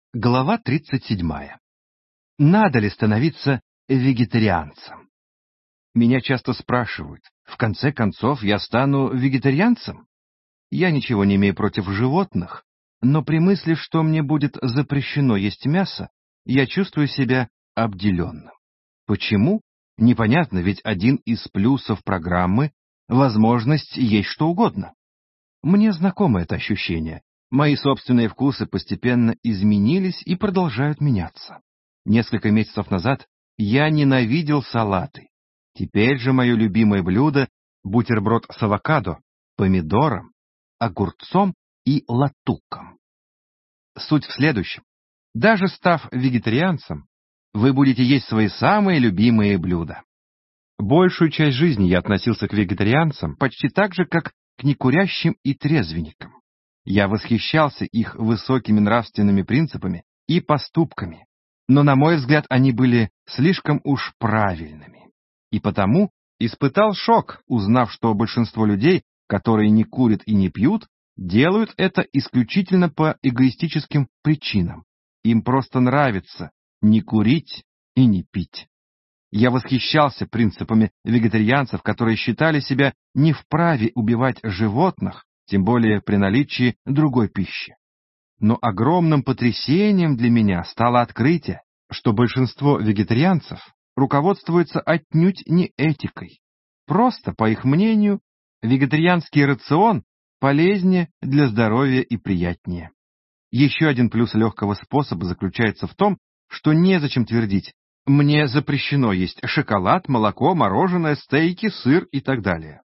Глава 37. Надо ли становиться вегетарианцем? Меня часто спрашивают, в конце концов я стану вегетарианцем? Я ничего не имею против животных, но при мысли, что мне будет запрещено есть мясо, я чувствую себя обделенным. Почему? Непонятно, ведь один из плюсов программы — возможность есть что угодно. Мне знакомо это ощущение. Мои собственные вкусы постепенно изменились и продолжают меняться. Несколько месяцев назад я ненавидел салаты. Теперь же мое любимое блюдо — бутерброд с авокадо, помидором, огурцом и латуком. Суть в следующем. Даже став вегетарианцем, вы будете есть свои самые любимые блюда. Большую часть жизни я относился к вегетарианцам почти так же, как к некурящим и трезвенникам. Я восхищался их высокими нравственными принципами и поступками, но, на мой взгляд, они были слишком уж правильными. И потому испытал шок, узнав, что большинство людей, которые не курят и не пьют, делают это исключительно по эгоистическим причинам. Им просто нравится не курить и не пить. Я восхищался принципами вегетарианцев, которые считали себя не вправе убивать животных, тем более при наличии другой пищи. Но огромным потрясением для меня стало открытие, что большинство вегетарианцев руководствуются отнюдь не этикой. Просто, по их мнению, вегетарианский рацион полезнее для здоровья и приятнее. Еще один плюс легкого способа заключается в том, что незачем твердить: «Мне запрещено есть шоколад, молоко, мороженое, стейки, сыр» и так далее.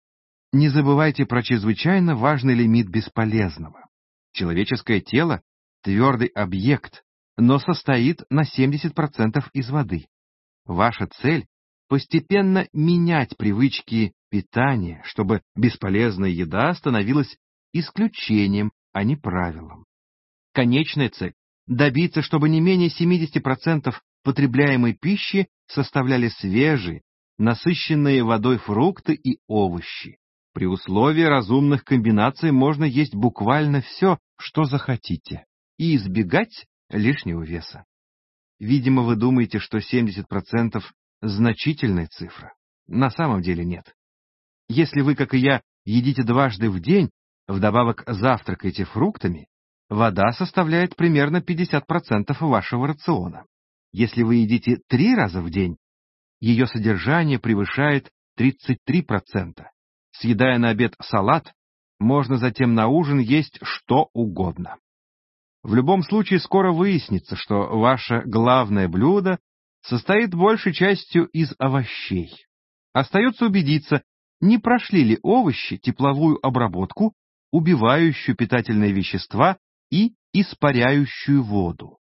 Не забывайте про чрезвычайно важный лимит бесполезного. Человеческое тело — твердый объект, но состоит на 70% из воды. Ваша цель — постепенно менять привычки питания, чтобы бесполезная еда становилась исключением, а не правилом. Конечная цель — добиться, чтобы не менее 70% потребляемой пищи составляли свежие, насыщенные водой фрукты и овощи. При условии разумных комбинаций можно есть буквально все, что захотите, и избегать лишнего веса. Видимо, вы думаете, что 70% — значительная цифра. На самом деле нет. Если вы, как и я, едите дважды в день, вдобавок завтракаете фруктами, вода составляет примерно 50% вашего рациона. Если вы едите 3 раза в день, ее содержание превышает 33%. Съедая на обед салат, можно затем на ужин есть что угодно. В любом случае скоро выяснится, что ваше главное блюдо состоит большей частью из овощей. Остается убедиться, не прошли ли овощи тепловую обработку, убивающую питательные вещества и испаряющую воду.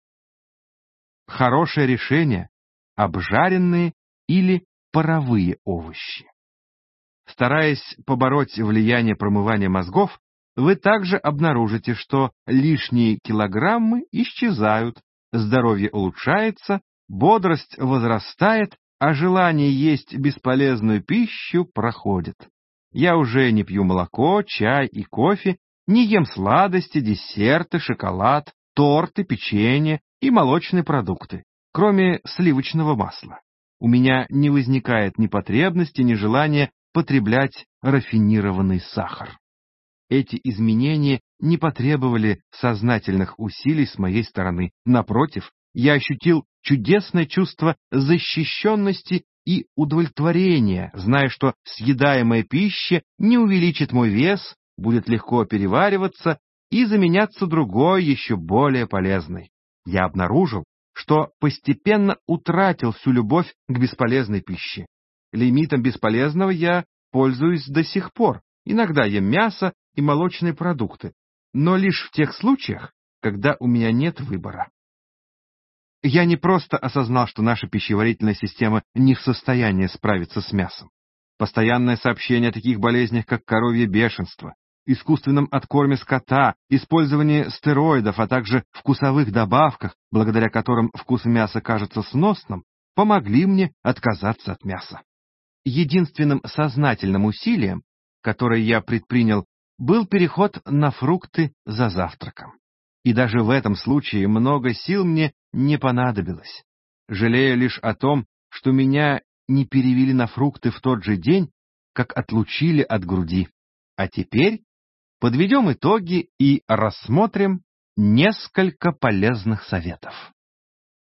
Хорошее решение — обжаренные или паровые овощи. Стараясь побороть влияние промывания мозгов, вы также обнаружите, что лишние килограммы исчезают, здоровье улучшается, бодрость возрастает, а желание есть бесполезную пищу проходит. Я уже не пью молоко, чай и кофе, не ем сладости, десерты, шоколад, торты, печенье и молочные продукты, кроме сливочного масла. У меня не возникает ни потребности, ни желания потреблять рафинированный сахар. Эти изменения не потребовали сознательных усилий с моей стороны. Напротив, я ощутил чудесное чувство защищенности и удовлетворения, зная, что съедаемая пища не увеличит мой вес, будет легко перевариваться и заменяться другой, еще более полезной. Я обнаружил, что постепенно утратил всю любовь к бесполезной пище. Лимитом бесполезного я пользуюсь до сих пор. Иногда ем мясо и молочные продукты, но лишь в тех случаях, когда у меня нет выбора. Я не просто осознал, что наша пищеварительная система не в состоянии справиться с мясом. Постоянное сообщение о таких болезнях, как коровье бешенство, искусственном откорме скота, использовании стероидов, а также вкусовых добавках, благодаря которым вкус мяса кажется сносным, помогли мне отказаться от мяса. Единственным сознательным усилием, которое я предпринял, был переход на фрукты за завтраком. И даже в этом случае много сил мне не понадобилось. Жалею лишь о том, что меня не перевели на фрукты в тот же день, как отлучили от груди. А теперь подведем итоги и рассмотрим несколько полезных советов.